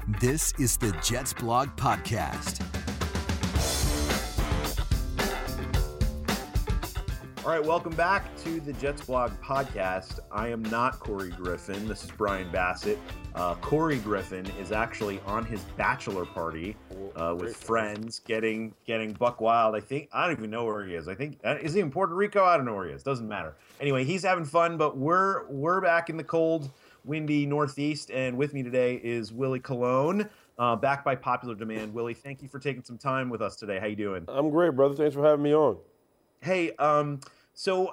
This is the Jets Blog Podcast. All right, welcome back to the Jets Blog Podcast. I am not Corey Griffin. This is Brian Bassett. Corey Griffin is actually on his bachelor party with friends, getting buck wild. I don't even know where he is. Is he in Puerto Rico? I don't know where he is. Doesn't matter. Anyway, he's having fun, but we're back in the cold, windy Northeast, and with me today is Willie Colon, back by popular demand. Willie, thank you for taking some time with us today. How you doing? I'm great, brother. Thanks for having me on. Hey, so,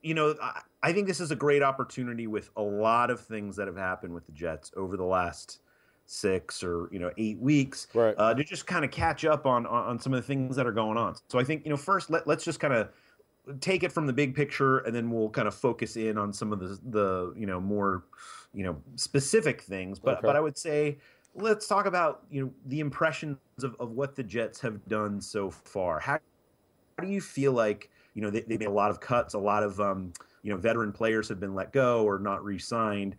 I think this is a great opportunity with a lot of things that have happened with the Jets over the last 6 or 8 weeks, right, to just kind of catch up on some of the things that are going on. So I think, first let's just kind of take it from the big picture, and then we'll kind of focus in on some of the more specific things. But okay. But I would say let's talk about the impressions of what the Jets have done so far. How do you feel like they made a lot of cuts, a lot of veteran players have been let go or not re-signed.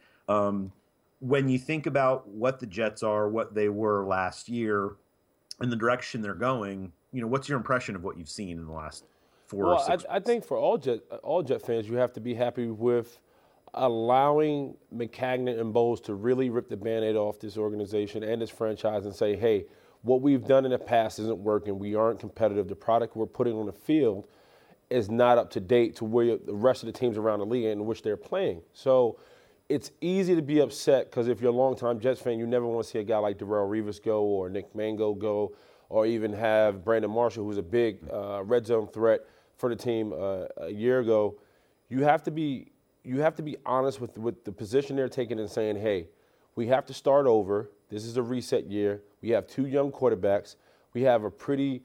When you think about what the Jets are, what they were last year, and the direction they're going, what's your impression of what you've seen in the last 4 or 6 weeks? I think for all Jet fans, you have to be happy with allowing Maccagnan and Bowles to really rip the Band-Aid off this organization and this franchise and say, hey, what we've done in the past isn't working. We aren't competitive. The product we're putting on the field is not up to date to where the rest of the teams around the league in which they're playing. So it's easy to be upset because if you're a longtime Jets fan, you never want to see a guy like Darrelle Revis go or Nick Mango go or even have Brandon Marshall, who's a big red zone threat for the team a year ago. You have to be honest with the position they're taking and saying, hey, we have to start over. This is a reset year. We have 2 young quarterbacks. We have a pretty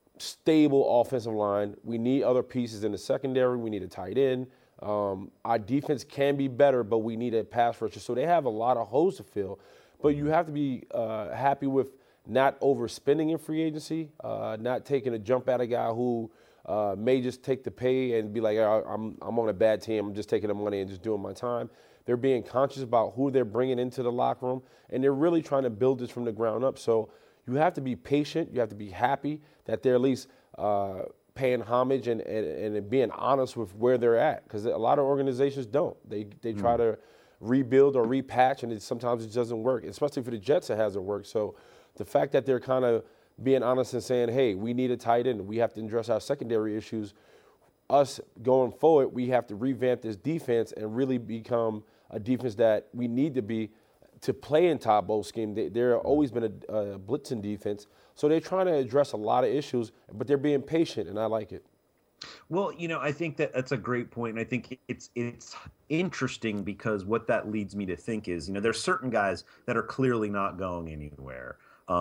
stable offensive line. We need other pieces in the secondary. We need a tight end. Our defense can be better, but we need a pass rusher. So they have a lot of holes to fill. But you have to be happy with not overspending in free agency, not taking a jump at a guy who may just take the pay and be like, I'm on a bad team. I'm just taking the money and just doing my time. They're being conscious about who they're bringing into the locker room, and they're really trying to build this from the ground up. So you have to be patient. You have to be happy that they're at least paying homage and being honest with where they're at, because a lot of organizations don't. They try to rebuild or repatch, and sometimes it doesn't work, especially for the Jets it hasn't worked. So the fact that they're kind of being honest and saying, hey, we need a tight end, we have to address our secondary issues, us going forward, we have to revamp this defense and really become a defense that we need to be to play in Todd Bowles' scheme. They're always been a blitzing defense. So they're trying to address a lot of issues, but they're being patient, and I like it. Well, I think that's a great point, and I think it's interesting because what that leads me to think is, there's certain guys that are clearly not going anywhere.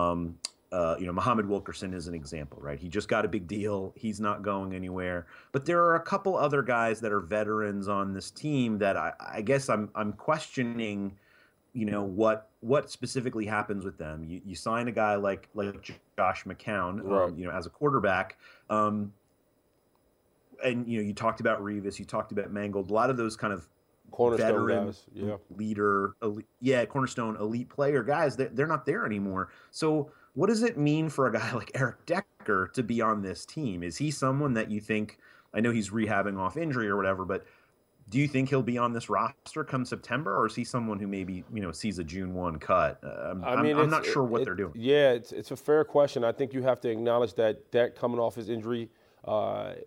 Muhammad Wilkerson is an example, right? He just got a big deal. He's not going anywhere. But there are a couple other guys that are veterans on this team that I guess I'm questioning, what specifically happens with them. You sign a guy like Josh McCown, right, as a quarterback, and you talked about Revis, you talked about Mangold, a lot of those kind of cornerstone veteran guys, yeah, leader, cornerstone elite player guys. They're not there anymore. So what does it mean for a guy like Eric Decker to be on this team? Is he someone that you think? I know he's rehabbing off injury or whatever, but do you think he'll be on this roster come September, or is he someone who maybe sees a June 1 cut? I'm not sure what they're doing. Yeah, it's a fair question. I think you have to acknowledge that coming off his injury, when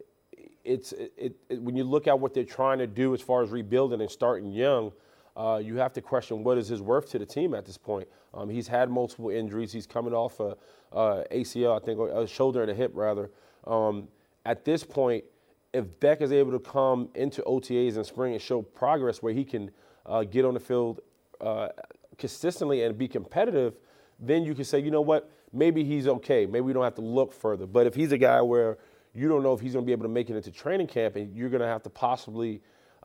you look at what they're trying to do as far as rebuilding and starting young, you have to question what is his worth to the team at this point. He's had multiple injuries. He's coming off a ACL, I think, or a shoulder and a hip rather. At this point, if Beck is able to come into OTAs in spring and show progress where he can get on the field consistently and be competitive, then you can say, you know what, maybe he's okay. Maybe we don't have to look further. But if he's a guy where you don't know if he's going to be able to make it into training camp and you're going to have to possibly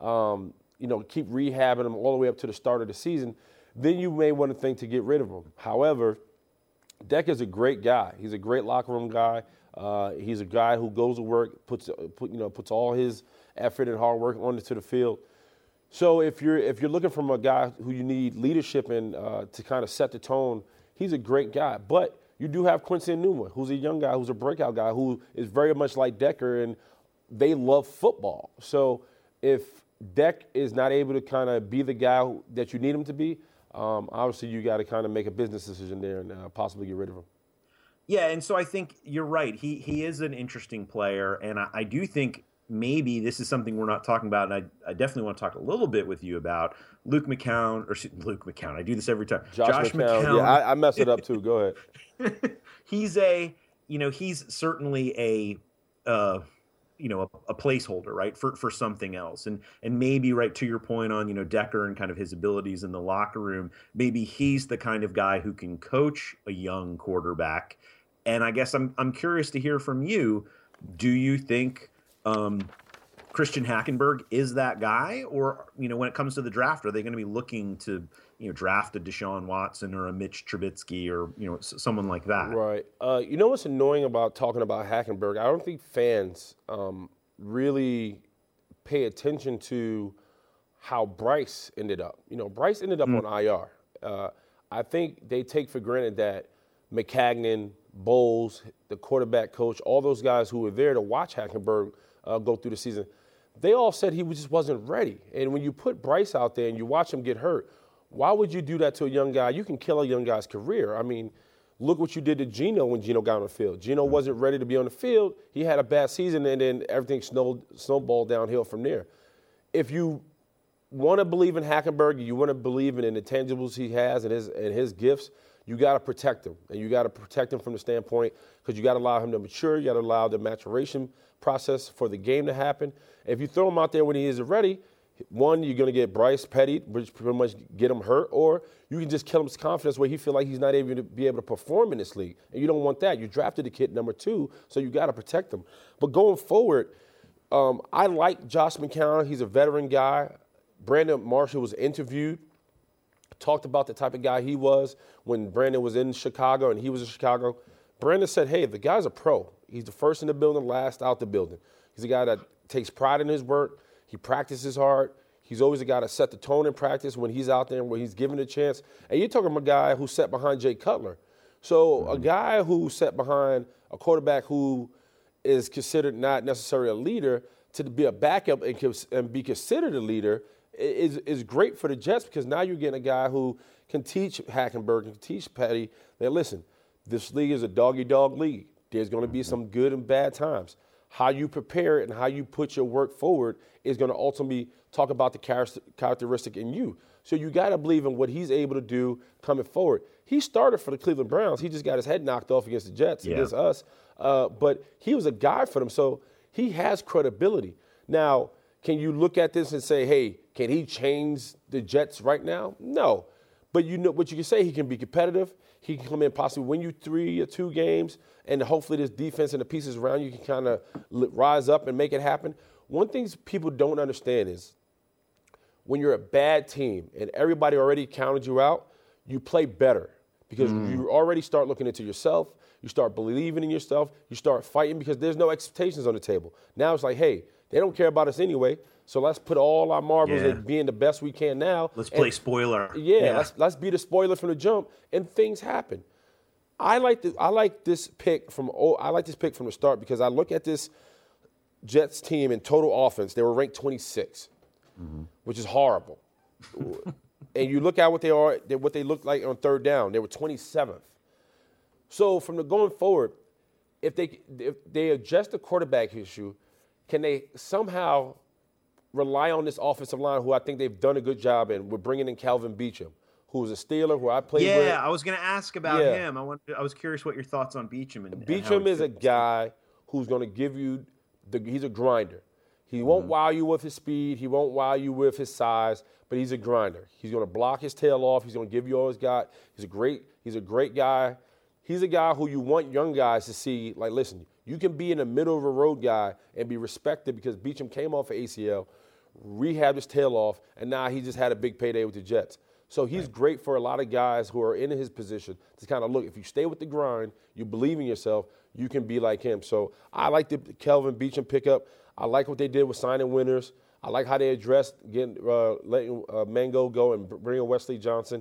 keep rehabbing him all the way up to the start of the season, then you may want to think to get rid of him. However, Deck is a great guy. He's a great locker room guy. He's a guy who goes to work, puts all his effort and hard work onto the field. So if you're looking from a guy who you need leadership in to kind of set the tone, He's a great guy. But you do have Quincy Enunwa, who's a young guy, who's a breakout guy, who is very much like Decker, and they love football. So if Deck is not able to kind of be the guy that you need him to be, obviously you got to kind of make a business decision there and possibly get rid of him. Yeah, and so I think you're right. He is an interesting player, and I do think maybe this is something we're not talking about, and I definitely want to talk a little bit with you about Luke McCown. I do this every time. Josh McCown. Yeah, I mess it up too. Go ahead. He's certainly a placeholder, right, for something else, and maybe, right, to your point on Decker and kind of his abilities in the locker room, maybe he's the kind of guy who can coach a young quarterback. And I guess I'm curious to hear from you. Do you think Christian Hackenberg is that guy, or when it comes to the draft, are they going to be looking to draft a Deshaun Watson or a Mitch Trubisky or someone like that? Right. What's annoying about talking about Hackenberg? I don't think fans really pay attention to how Bryce ended up. Bryce ended up on IR. I think they take for granted that Maccagnan, Bowles, the quarterback coach, all those guys who were there to watch Hackenberg go through the season, they all said he just wasn't ready. And when you put Bryce out there and you watch him get hurt, why would you do that to a young guy? You can kill a young guy's career. I mean, look what you did to Geno when Geno got on the field. Geno wasn't ready to be on the field. He had a bad season, and then everything snowballed downhill from there. If you want to believe in Hackenberg, you want to believe in the intangibles he has and his gifts, you got to protect him. And you got to protect him from the standpoint because you got to allow him to mature. You got to allow the maturation process for the game to happen. If you throw him out there when he isn't ready, one, you're going to get Bryce Petty, which pretty much get him hurt, or you can just kill his confidence where he feel like he's not able to be able to perform in this league. And you don't want that. You drafted the kid number 2, so you got to protect him. But going forward, I like Josh McCown. He's a veteran guy. Brandon Marshall was interviewed, talked about the type of guy he was when Brandon was in Chicago and he was in Chicago. Brandon said, hey, the guy's a pro. He's the first in the building, last out the building. He's a guy that takes pride in his work. He practices hard. He's always a guy to set the tone in practice when he's out there and when he's given a chance. And you're talking about a guy who sat behind Jay Cutler. So a guy who sat behind a quarterback who is considered not necessarily a leader to be a backup and be considered a leader is great for the Jets because now you're getting a guy who can teach Hackenberg and teach Petty that, listen, this league is a dog-eat-dog league. There's going to be some good and bad times. How you prepare it and how you put your work forward is going to ultimately talk about the characteristic in you. So you got to believe in what he's able to do coming forward. He started for the Cleveland Browns. He just got his head knocked off against the Jets, against us. But he was a guy for them, so he has credibility. Now, can you look at this and say, hey, can he change the Jets right now? No. But you know what you can say, he can be competitive. He can come in possibly win you 3 or 2 games, and hopefully this defense and the pieces around you can kind of rise up and make it happen. One thing people don't understand is when you're a bad team and everybody already counted you out, you play better because you already start looking into yourself. You start believing in yourself. You start fighting because there's no expectations on the table. Now it's like, hey, they don't care about us anyway, so let's put all our marbles at being the best we can now. Let's play spoiler. Let's be the spoiler from the jump, and things happen. I like this pick from the start because I look at this Jets team in total offense. They were ranked 26, which is horrible. And you look at what they look like on third down. They were 27th. So from the going forward, if they adjust the quarterback issue, can they somehow rely on this offensive line, who I think they've done a good job in? We're bringing in Calvin Beachum, who's a Steeler, who I played with. Yeah, I was going to ask about him. I was curious what your thoughts on Beachum. Beachum is a guy who's going to give you he's a grinder. He won't wow you with his speed. He won't wow you with his size, but he's a grinder. He's going to block his tail off. He's going to give you all he's got. He's a great guy. He's a guy who you want young guys to see, like, listen, you can be in the middle of a road guy and be respected because Beachum came off of ACL, rehabbed his tail off, and now he just had a big payday with the Jets. So he's great for a lot of guys who are in his position to kind of look, if you stay with the grind, you believe in yourself, you can be like him. So I like the Kelvin Beachum pickup. I like what they did with signing winners. I like how they addressed letting Mango go and bringing Wesley Johnson.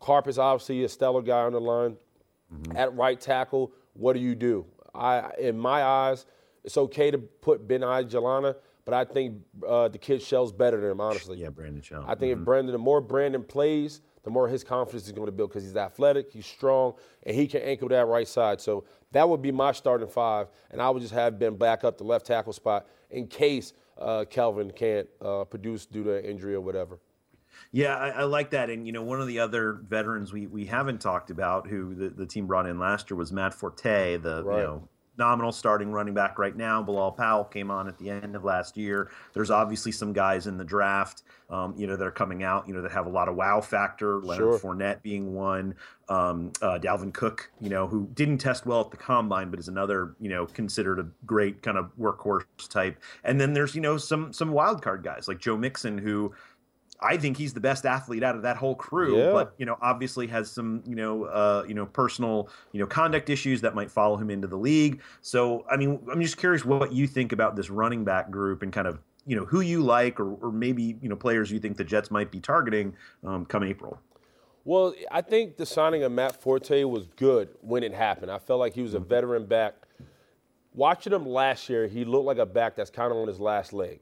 Carp is obviously a stellar guy on the line. At right tackle, what do? In my eyes, it's okay to put Benai Jalana, but I think the kid Shell's better than him, honestly. Yeah, Brandon Shell. I think the more Brandon plays, the more his confidence is going to build because he's athletic, he's strong, and he can anchor that right side. So that would be my starting 5, and I would just have Ben back up the left tackle spot in case Kelvin can't produce due to injury or whatever. Yeah, I like that. And, one of the other veterans we haven't talked about who the team brought in last year was Matt Forte, the nominal starting running back right now. Bilal Powell came on at the end of last year. There's obviously some guys in the draft, that are coming out, that have a lot of wow factor. Leonard Fournette being one. Dalvin Cook, who didn't test well at the combine, but is another, considered a great kind of workhorse type. And then there's, some wild card guys like Joe Mixon, who I think he's the best athlete out of that whole crew, but obviously has some personal conduct issues that might follow him into the league. So I mean, I'm just curious what you think about this running back group and kind of who you like or maybe players you think the Jets might be targeting come April. Well, I think the signing of Matt Forte was good when it happened. I felt like he was a veteran back. Watching him last year, he looked like a back that's kind of on his last leg.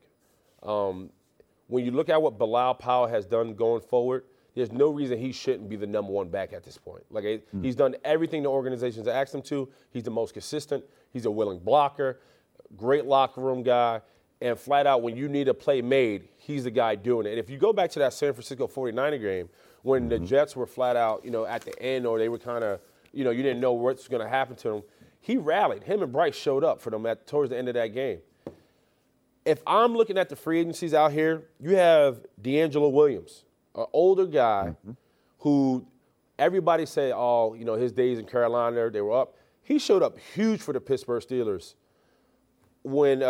When you look at what Bilal Powell has done going forward, there's no reason he shouldn't be the number 1 back at this point. He's done everything the organization's asked him to. He's the most consistent. He's a willing blocker, great locker room guy, and flat out when you need a play made, he's the guy doing it. And if you go back to that San Francisco 49er game when the Jets were flat out, at the end or they were kind of, you didn't know what's going to happen to them, he rallied. Him and Bryce showed up for them towards the end of that game. If I'm looking at the free agencies out here, you have D'Angelo Williams, an older guy who everybody say, his days in Carolina, they were up. He showed up huge for the Pittsburgh Steelers when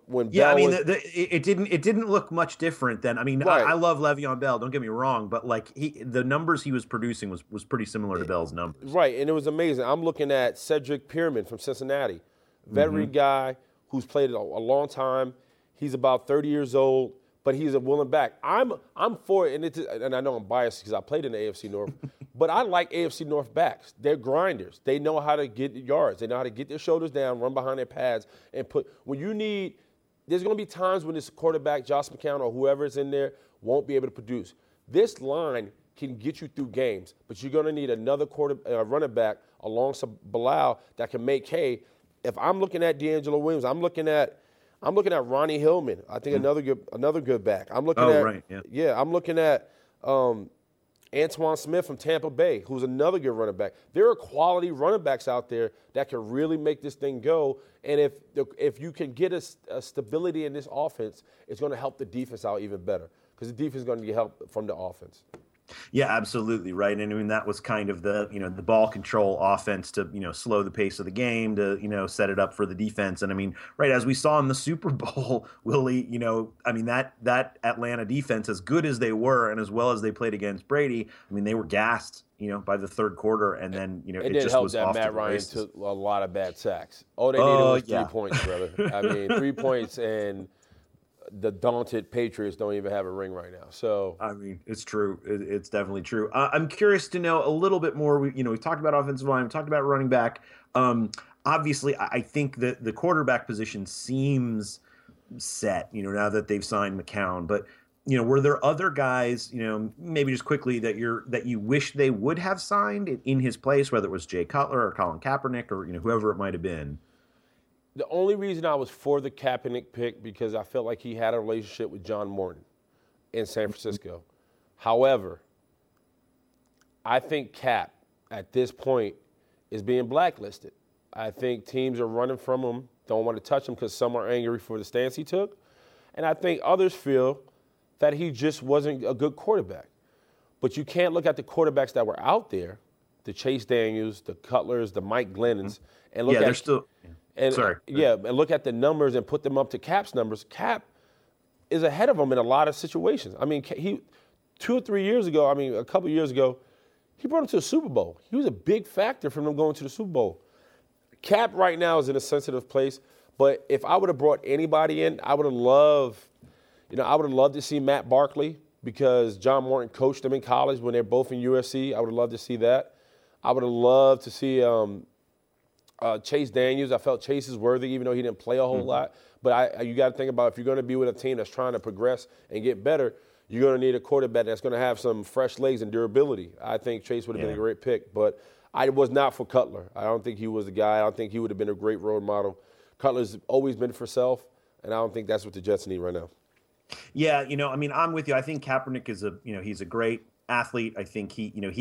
it didn't look much different then. I mean, right. I love Le'Veon Bell, don't get me wrong, but the numbers he was producing was pretty similar to Bell's numbers. Right, and it was amazing. I'm looking at Cedric Pierman from Cincinnati, veteran guy who's played a long time. He's about 30 years old, but he's a willing back. I'm for it, and I know I'm biased because I played in the AFC North, but I like AFC North backs. They're grinders. They know how to get yards. They know how to get their shoulders down, run behind their pads, and there's going to be times when this quarterback, Josh McCown or whoever is in there, won't be able to produce. This line can get you through games, but you're going to need another running back alongside Bilal that can make hay. If I'm looking at D'Angelo Williams, I'm looking at Ronnie Hillman. I think another good back. I'm looking I'm looking at Antoine Smith from Tampa Bay, who's another good running back. There are quality running backs out there that can really make this thing go. And if you can get a stability in this offense, it's going to help the defense out even better because the defense is going to get help from the offense. Yeah, absolutely right. And I mean that was kind of the the ball control offense to slow the pace of the game to set it up for the defense. And I mean right as we saw in the Super Bowl, Willie, I mean that Atlanta defense, as good as they were and as well as they played against Brady, I mean they were gassed by the third quarter, and then it just was off to the races. It didn't help that Matt Ryan took a lot of bad sacks. All they needed was 3 points, brother. I mean 3 points and the daunted Patriots don't even have a ring right now. So I mean, it's true. It's definitely true. I'm curious to know a little bit more. We talked about offensive line, we talked about running back. Obviously, I think that the quarterback position seems set. Now that they've signed McCown, but were there other guys? Maybe just quickly that you wish they would have signed in his place, whether it was Jay Cutler or Colin Kaepernick or whoever it might have been. The only reason I was for the Kaepernick pick because I felt like he had a relationship with John Morton in San Francisco. However, I think Cap at this point is being blacklisted. I think teams are running from him, don't want to touch him because some are angry for the stance he took. And I think others feel that he just wasn't a good quarterback. But you can't look at the quarterbacks that were out there, the Chase Daniels, the Cutlers, the Mike Glennons, and look at they're still. And look at the numbers and put them up to Cap's numbers. Cap is ahead of him in a lot of situations. I mean, he 2 or 3 years ago, a couple of years ago, he brought him to the Super Bowl. He was a big factor for them going to the Super Bowl. Cap right now is in a sensitive place, but if I would have brought anybody in, I would have loved to see Matt Barkley because John Morton coached them in college when they're both in USC. I would have loved to see that. I would have loved to see Chase Daniels. I felt Chase is worthy, even though he didn't play a whole lot. But you got to think about, if you're going to be with a team that's trying to progress and get better, you're going to need a quarterback that's going to have some fresh legs and durability. I think Chase would have been a great pick, but I was not for Cutler. I don't think he was the guy. I don't think he would have been a great role model. Cutler's always been for self, and I don't think that's what the Jets need right now. Yeah, I mean, I'm with you. I think Kaepernick is he's a great athlete. I think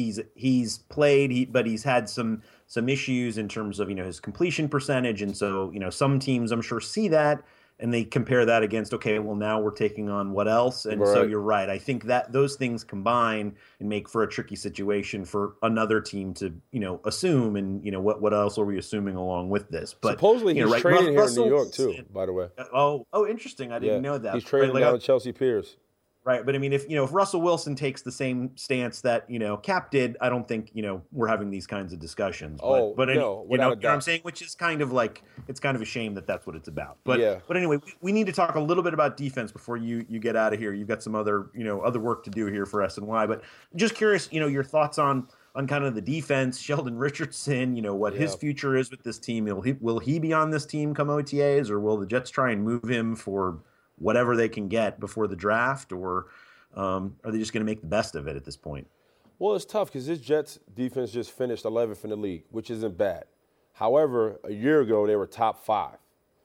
he's played, but he's had some issues in terms of, his completion percentage. And so, some teams I'm sure see that and they compare that against, okay, well, now we're taking on what else? And so you're right. I think that those things combine and make for a tricky situation for another team to, assume. And, what else are we assuming along with this? But supposedly he's training here in New York too, by the way. Oh, interesting. I didn't know that. He's training down Chelsea Piers. Right, but I mean, if Russell Wilson takes the same stance that Cap did, I don't think we're having these kinds of discussions. But no, you know what I'm saying, which is kind of like, it's kind of a shame that that's what it's about. But anyway, we need to talk a little bit about defense before you get out of here. You've got some other other work to do here for SNY. But just curious, your thoughts on kind of the defense, Sheldon Richardson, what his future is with this team. Will he be on this team come OTAs, or will the Jets try and move him for whatever they can get before the draft, or are they just going to make the best of it at this point? Well, it's tough because this Jets defense just finished 11th in the league, which isn't bad. However, a year ago, they were top 5.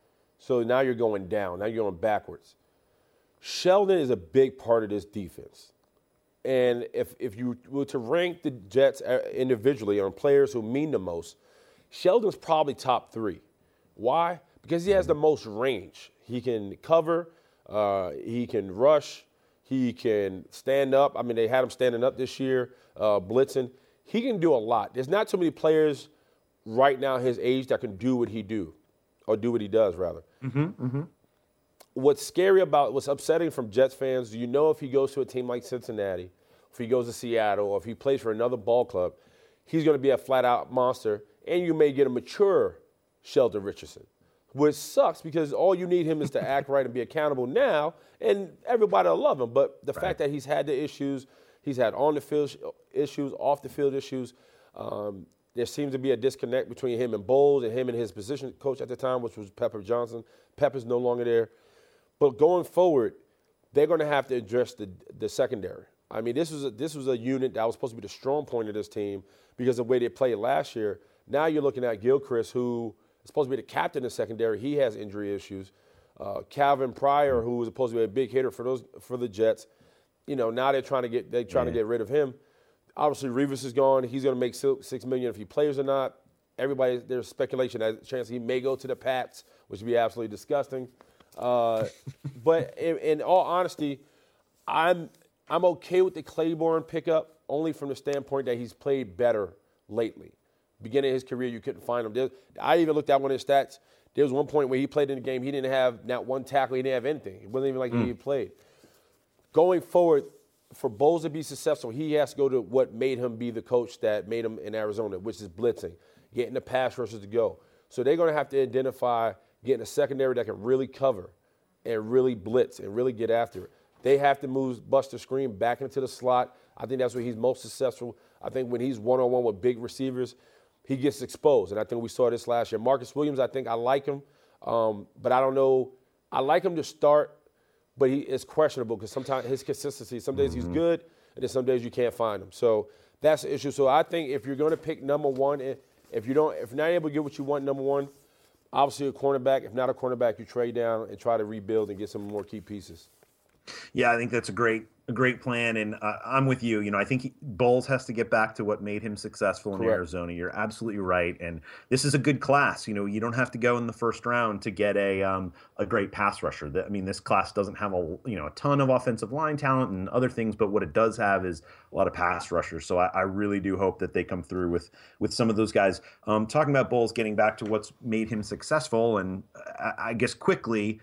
So now you're going down. Now you're going backwards. Sheldon is a big part of this defense. And if you were to rank the Jets individually on players who mean the most, Sheldon's probably top 3. Why? Because he has the most range. He can cover. He can rush. He can stand up. I mean, they had him standing up this year, blitzing. He can do a lot. There's not too many players right now his age that can do what he does, rather. What's upsetting from Jets fans, if he goes to a team like Cincinnati, if he goes to Seattle, or if he plays for another ball club, he's going to be a flat-out monster, and you may get a mature Sheldon Richardson. Which sucks because all you need him is to act right and be accountable now, and everybody will love him. But the fact that he's had the issues, he's had on-the-field issues, off-the-field issues, there seems to be a disconnect between him and Bowles and him and his position coach at the time, which was Pepper Johnson. Pepper's no longer there. But going forward, they're going to have to address the secondary. I mean, this was a unit that was supposed to be the strong point of this team because of the way they played last year. Now you're looking at Gilchrist, who supposed to be the captain of secondary. He has injury issues. Calvin Pryor, who was supposed to be a big hitter for the Jets, now they're trying to get rid of him. Obviously, Revis is gone. He's going to make $6 million if he plays or not. There's speculation that chance he may go to the Pats, which would be absolutely disgusting. But in all honesty, I'm okay with the Claiborne pickup only from the standpoint that he's played better lately. Beginning of his career, you couldn't find him. I even looked at one of his stats. There was one point where he played in the game. He didn't have not one tackle. He didn't have anything. It wasn't even like he played. Going forward, for Bowles to be successful, he has to go to what made him be the coach that made him in Arizona, which is blitzing, getting the pass rushers to go. So they're going to have to identify getting a secondary that can really cover and really blitz and really get after it. They have to move Buster Skrine back into the slot. I think that's where he's most successful. I think when he's one-on-one with big receivers, he gets exposed, and I think we saw this last year. Marcus Williams, I think I like him, but I don't know. I like him to start, but he is questionable because sometimes his consistency, some days he's good, and then some days you can't find him. So that's the issue. So I think if you're going to pick number one, if you're not able to get what you want number one, obviously a cornerback. If not a cornerback, you trade down and try to rebuild and get some more key pieces. Yeah, I think that's a great plan, and I'm with you. I think Bowles has to get back to what made him successful in Arizona. You're absolutely right, and this is a good class. You don't have to go in the first round to get a great pass rusher. This class doesn't have a ton of offensive line talent and other things, but what it does have is a lot of pass rushers. So I really do hope that they come through with some of those guys. Talking about Bowles, getting back to what's made him successful, and I guess quickly.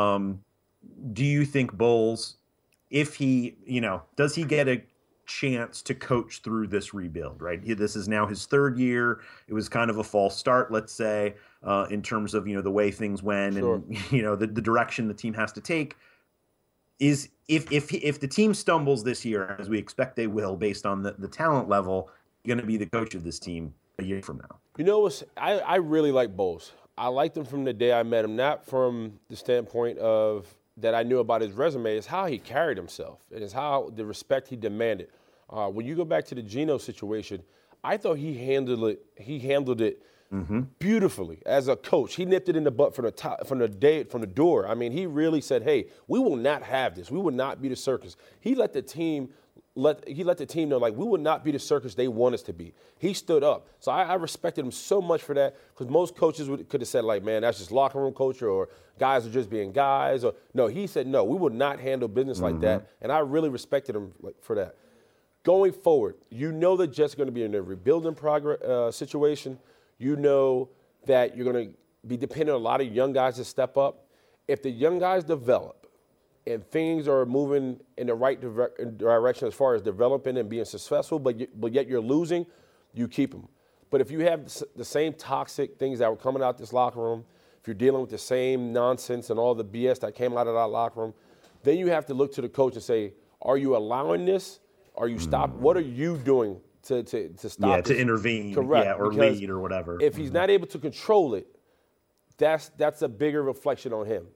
Do you think Bowles, if he, does he get a chance to coach through this rebuild, right? This is now his 3rd year. It was kind of a false start, let's say, in terms of, the way things went and, the direction the team has to take. is if the team stumbles this year, as we expect they will, based on the talent level, you're going to be the coach of this team a year from now? You know, I really like Bowles. I liked him from the day I met him, not from the standpoint of that I knew about his resume. It's how he carried himself. It is how the respect he demanded. When you go back to the Geno situation, I thought he handled it beautifully as a coach. He nipped it in the butt from the door. I mean, he really said, "Hey, we will not have this. We will not be the circus." He let the team know, like, we would not be the circus they want us to be. He stood up. So I respected him so much for that, because most coaches could have said, like, man, that's just locker room culture, or guys are just being guys. Or no, he said, no, we would not handle business like that. And I really respected him for that. Going forward, you know the Jets are going to be in a rebuilding situation. You know that you're going to be dependent on a lot of young guys to step up. If the young guys develop, and things are moving in the right direction as far as developing and being successful, but yet you're losing, you keep them. But if you have the same toxic things that were coming out this locker room, if you're dealing with the same nonsense and all the BS that came out of that locker room, then you have to look to the coach and say, are you allowing this? Are you stopping? What are you doing to stop Yeah, this? to intervene. Correct. Yeah, or Because lead or whatever. If he's not able to control it, that's a bigger reflection on him.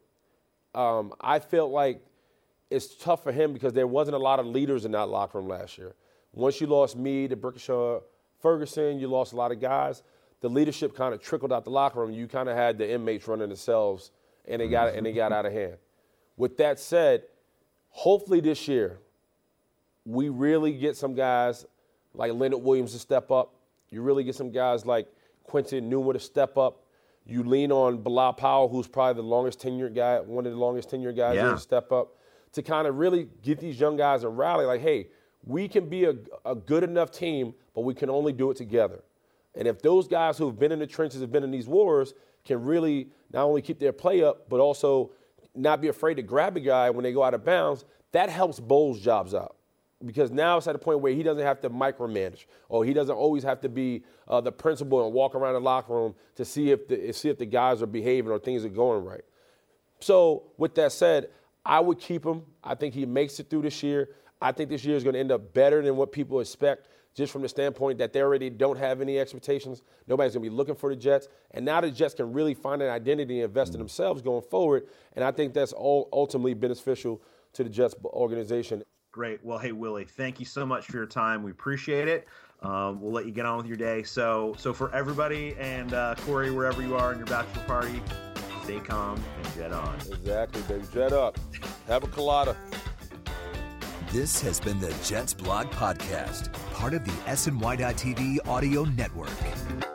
I felt like it's tough for him because there wasn't a lot of leaders in that locker room last year. Once you lost me to Brickashaw Ferguson, you lost a lot of guys. The leadership kind of trickled out the locker room. You kind of had the inmates running themselves, and they got out of hand. With that said, hopefully this year we really get some guys like Leonard Williams to step up. You really get some guys like Quentin Newman to step up. You lean on Bilal Powell, who's probably the longest tenured guy, one of the longest tenured guys to step up, to kind of really get these young guys a rally. Like, hey, we can be a good enough team, but we can only do it together. And if those guys who've been in the trenches, have been in these wars, can really not only keep their play up, but also not be afraid to grab a guy when they go out of bounds, that helps Bowles' jobs out. Because now it's at a point where he doesn't have to micromanage, or he doesn't always have to be the principal and walk around the locker room to see if the guys are behaving or things are going right. So with that said, I would keep him. I think he makes it through this year. I think this year is going to end up better than what people expect, just from the standpoint that they already don't have any expectations. Nobody's going to be looking for the Jets. And now the Jets can really find an identity and invest in themselves going forward. And I think that's all ultimately beneficial to the Jets organization. Great. Well, hey, Willie, thank you so much for your time. We appreciate it. We'll let you get on with your day. So for everybody, and Corey, wherever you are in your bachelor party, stay calm and jet on. Exactly, baby. Jet up. Have a colada. This has been the Jets Blog Podcast, part of the SNY.TV audio network.